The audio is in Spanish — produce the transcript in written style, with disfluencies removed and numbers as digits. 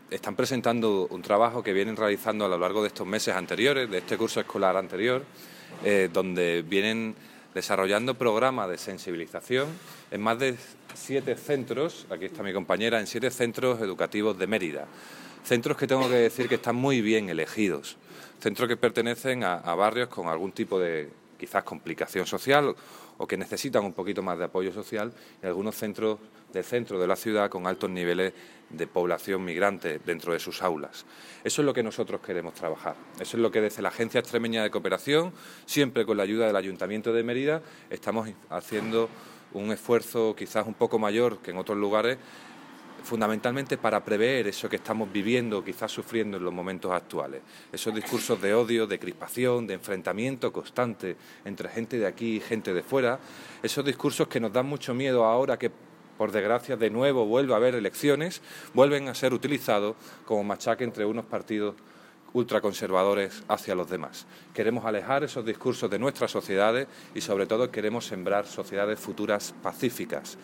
están presentando un trabajo que vienen realizando a lo largo de estos meses anteriores, de este curso escolar anterior, donde vienen desarrollando programas de sensibilización en más de 7 centros, aquí está mi compañera, en 7 centros educativos de Mérida. Centros que tengo que decir que están muy bien elegidos, centros que pertenecen a barrios con algún tipo de quizás complicación social o que necesitan un poquito más de apoyo social, y algunos centros del centro de la ciudad con altos niveles de población migrante dentro de sus aulas. Eso es lo que nosotros queremos trabajar. Eso es lo que desde la Agencia Extremeña de Cooperación, siempre con la ayuda del Ayuntamiento de Mérida, estamos haciendo un esfuerzo quizás un poco mayor que en otros lugares, fundamentalmente para prever eso que estamos viviendo, quizás sufriendo en los momentos actuales. Esos discursos de odio, de crispación, de enfrentamiento constante entre gente de aquí y gente de fuera, esos discursos que nos dan mucho miedo ahora que, por desgracia, de nuevo vuelve a haber elecciones, vuelven a ser utilizados como machaque entre unos partidos ultraconservadores hacia los demás. Queremos alejar esos discursos de nuestras sociedades y, sobre todo, queremos sembrar sociedades futuras pacíficas.